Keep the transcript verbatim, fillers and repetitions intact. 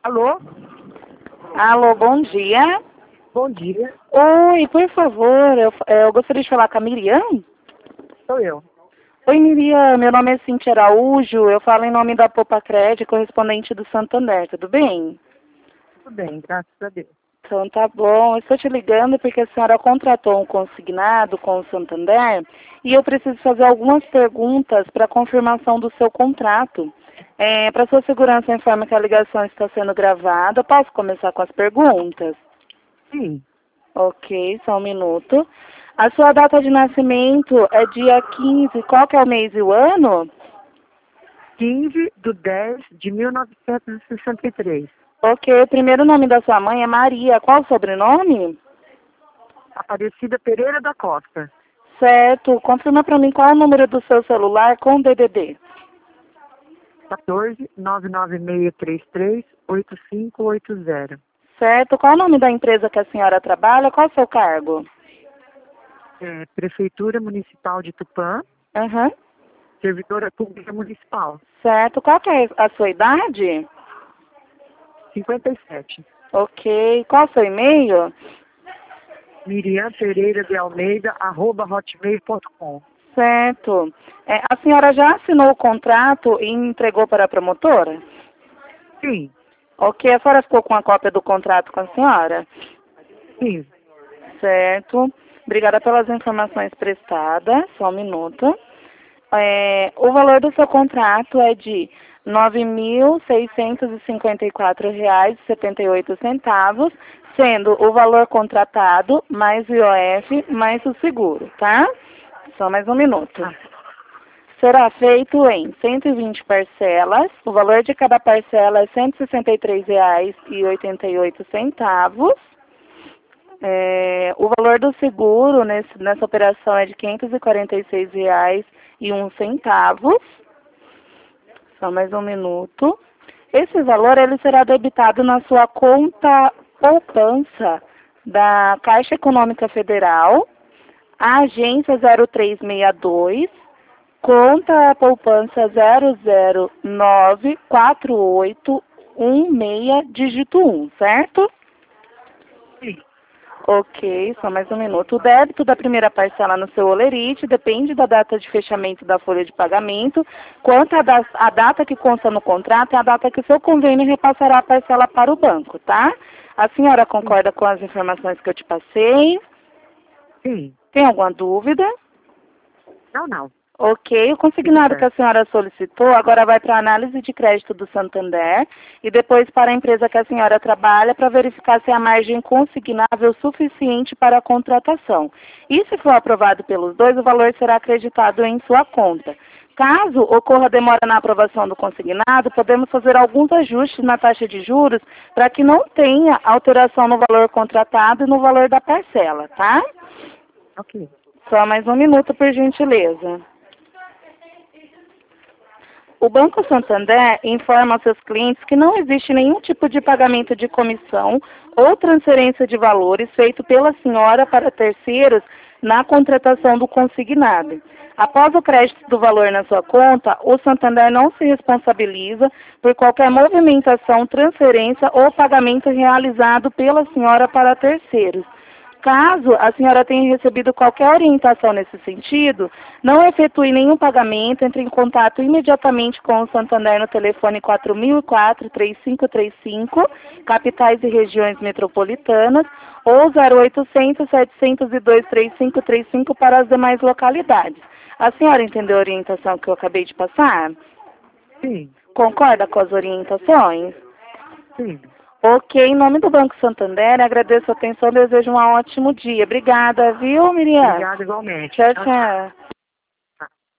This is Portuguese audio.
Alô? Alô, bom dia. Bom dia. Oi, por favor, eu, eu gostaria de falar com a Miriam. Sou eu. Oi, Miriam, meu nome é Cintia Araújo, eu falo em nome da Popa Cred, correspondente do Santander, tudo bem? Tudo bem, graças a Deus. Então tá bom, eu estou te ligando porque a senhora contratou um consignado com o Santander e eu preciso fazer algumas perguntas para confirmação do seu contrato. É, para sua segurança, informe que a ligação está sendo gravada. Posso começar com as perguntas? Sim, Ok, só um minuto. A sua data de nascimento é dia quinze, qual que é o mês e o ano? quinze de dez de mil novecentos e sessenta e três. Ok, o primeiro nome da sua mãe é Maria, qual o sobrenome? Aparecida Pereira da Costa. Certo, confirma para mim qual é o número do seu celular com D D D. quatorze, nove nove seis três três, oito cinco oito zero. Certo, qual é o nome da empresa que a senhora trabalha, qual é o seu cargo? É, Prefeitura Municipal de Tupã, Aham. Servidora Pública Municipal. Certo, qual que é a sua idade? cinquenta e sete. Ok, qual é o seu e-mail? Miriam Pereira de Almeida, arroba hotmail ponto com. Certo. É, a senhora já assinou o contrato e entregou para a promotora? Sim, Ok, a senhora ficou com a cópia do contrato com a senhora? sim. Certo. Obrigada pelas informações prestadas. Só um minuto. É, o valor do seu contrato é de nove mil seiscentos e cinquenta e quatro reais e setenta e oito centavos, sendo o valor contratado mais o I O F mais o seguro, tá? Só mais um minuto. Ah, Será feito em cento e vinte parcelas. O valor de cada parcela é cento e sessenta e três reais e oitenta e oito centavos. É, o valor do seguro nesse, nessa operação é de quinhentos e quarenta e seis reais e um centavo. Só mais um minuto. Esse valor ele será debitado na sua conta poupança da Caixa Econômica Federal, a agência zero três seis dois, conta poupança zero zero nove quatro oito um seis, dígito um, certo? sim. Ok, só mais um minuto. O débito da primeira parcela no seu holerite depende da data de fechamento da folha de pagamento. Quanto à da- a data que consta no contrato, é a data que o seu convênio repassará a parcela para o banco, tá? A senhora concorda com as informações que eu te passei? Sim. Tem alguma dúvida? Não, não. Ok, o Tudo consignado que a certo. senhora solicitou agora vai para a análise de crédito do Santander e depois para a empresa que a senhora trabalha para verificar se a margem consignável suficiente para a contratação. E se for aprovado pelos dois, o valor será acreditado em sua conta. Caso ocorra demora na aprovação do consignado, podemos fazer alguns ajustes na taxa de juros para que não tenha alteração no valor contratado e no valor da parcela, tá? Ok. Só mais um minuto, por gentileza. O Banco Santander informa aos seus clientes que não existe nenhum tipo de pagamento de comissão ou transferência de valores feito pela senhora para terceiros na contratação do consignado. Após o crédito do valor na sua conta, o Santander não se responsabiliza por qualquer movimentação, transferência ou pagamento realizado pela senhora para terceiros. Caso a senhora tenha recebido qualquer orientação nesse sentido, não efetue nenhum pagamento, entre em contato imediatamente com o Santander no telefone quatro mil e quatro, três cinco três cinco, capitais e regiões metropolitanas, ou zero oitocentos, setecentos e dois, três cinco três cinco para as demais localidades. A senhora entendeu a orientação que eu acabei de passar? Sim, Concorda com as orientações? sim. Ok, em nome do Banco Santander, agradeço a atenção e desejo um ótimo dia. Obrigada, viu, Miriam? Obrigada igualmente. Tchau, Tchau, tchau. tchau.